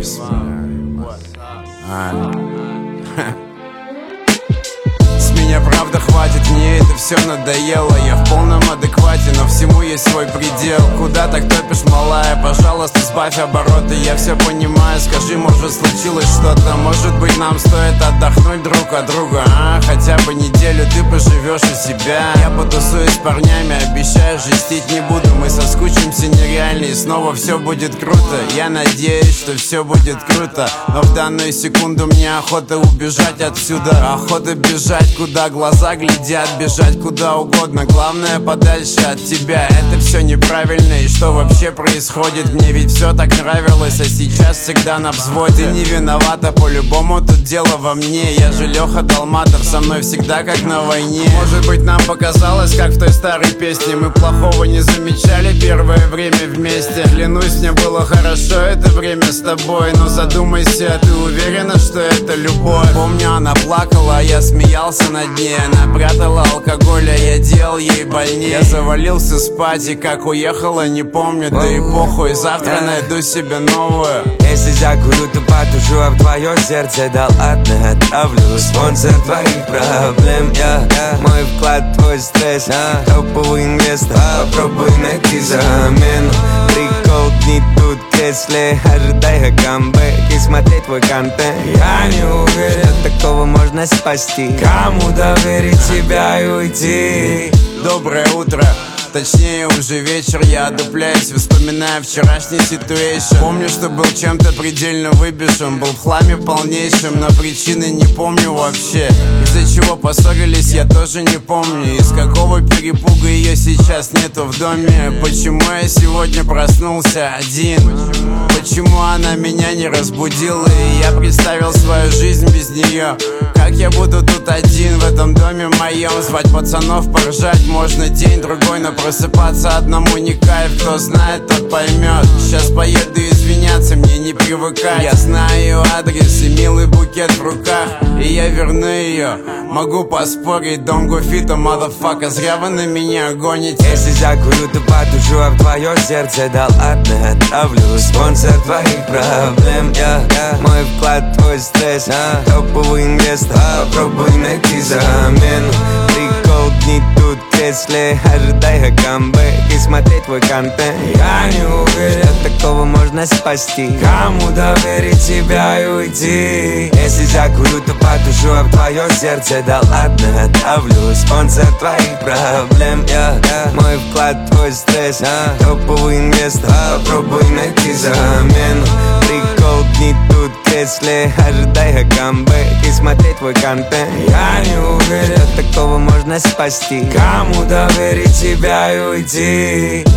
С меня правда хватит, мне это все надоело. Я в полном адеквате, но всему есть свой предел. Куда так топишь, малая? Пожалуйста, сбавь обороты. Я все понимаю, скажи, может случилось что-то. Может быть нам стоит отдохнуть друг от друга, хотя бы неделю ты поживешь у себя. Я потусуюсь с парнями, обещаю, жестить не буду. Мы соскучимся нереально и снова все будет круто. Я надеюсь, что все будет круто, но в данную секунду мне охота убежать отсюда. Охота бежать, куда глаза глядят, бежать куда угодно, главное подальше от тебя. Это все неправильно, и что вообще происходит? Мне ведь все так нравилось, а сейчас всегда на взводе. Ты не виновата, по-любому тут дело во мне. Я же Леха Долматов, со мной всегда как на войне. Может быть нам показалось, как в той старой песне, мы плохого не замечали первое время вместе. Клянусь, мне было хорошо это время с тобой, но задумайся, ты уверена, что это любовь? Помню, она плакала, а я смеялся над ней. Она прятала алкоголь, а я делал ей больнее. Я завалился спать, и как уехала, не помню. Да и похуй, завтра найду себе новую. Если закурю, то потушу, а в твое сердце да ладно отправлю. Спонсор твоих проблем, мой вклад, твой стресс. Топовый инвестор, попробуй найти замену. Прикол не тут, если ожидай камбэк и смотреть твой контент. Я не уверен, что такого можно спасти. Кому доверить себя и уйти? Доброе утро, точнее уже вечер. Я одупляюсь, вспоминая вчерашний ситуэйшн. Помню, что был чем-то предельно выбежен, был в хламе полнейшем, но причины не помню вообще. Из-за чего поссорились, я тоже не помню. Из какого перепуга ее сейчас нету в доме. Почему я сегодня проснулся один? Почему она меня не разбудила, и я представил свою жизнь без нее? Как я буду тут один в этом доме моем? Звать пацанов, поржать можно день-другой, но просыпаться одному не кайф. Кто знает, тот поймет. Сейчас поеду извиняться, мне не привыкать. Я знаю ее адрес и милый букет в руках, и я верну ее. Могу поспорить, don't go fit, motherfucker. Зря вы на меня гоните. Если закурю, то потушу, а в твое сердце да ладно отправлю. Спонсор твоих проблем, мой вклад, твой стресс. Топовый инвестор, попробуй найти замену. Прикол не тут, если ожидай камбэк и смотреть твой контент. Я не уверен, что такого можно спасти. Кому доверить себя и уйти? Если закурю, то потушу, а в твое сердце да ладно отправлю. Спонсор твоих проблем, мой вклад, твой стресс. Топовый инвестор, попробуй найти замену. Прикол не тут, если ожидай камбэк и смотреть твой контент. Я не уверен, что такого можно спасти. Кому доверить себя и уйти?